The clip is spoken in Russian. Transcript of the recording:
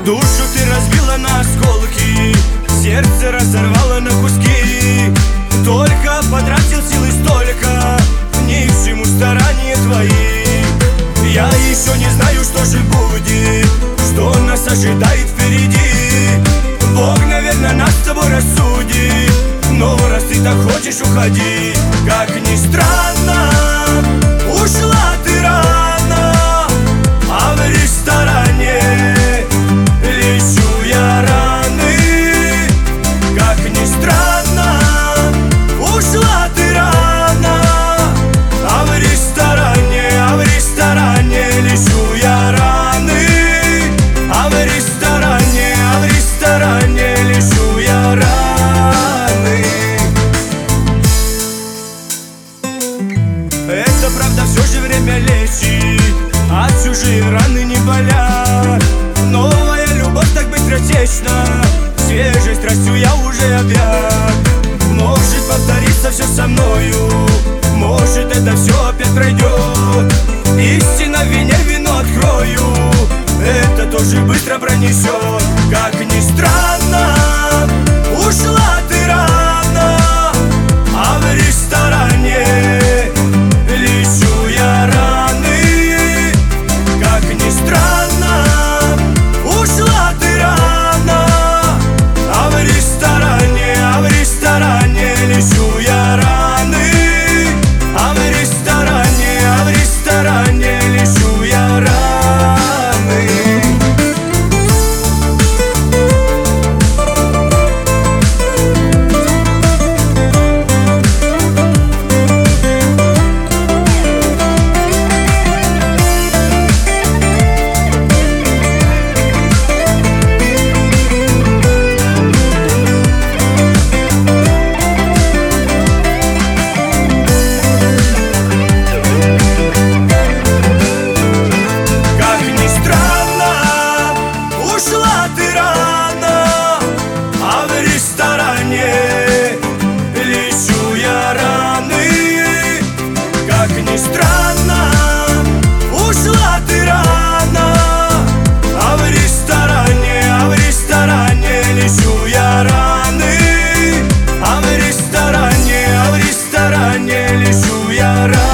Душу ты разбила на осколки, сердце разорвало на куски. Только потратил силы столько, ни к чему старания твои. Я еще не знаю, что же будет, что нас ожидает впереди. Бог, наверное, нас с тобой рассудит, но раз ты так хочешь, уходи. Как ни странно, ушла ты рано, а в ресторане лечу я раны. Как ни странно, ушла ты рано, а в ресторане лечу я раны. А в ресторане лечу я раны. Это правда, все же время лечит, а чужие раны не болят. Новая любовь так быстротечна, свежей страстью я уже объят. Может повториться все со мною, может это все опять пройдет. Истина в вине, вино открою, это тоже быстро пронесет. Как ни странно, ушла ты рано, а в ресторане лечу я раны. Как ни странно, ушла ты рано, а в ресторане лечу я раны. А в ресторане лечу я раны. В ресторане лечу я раны.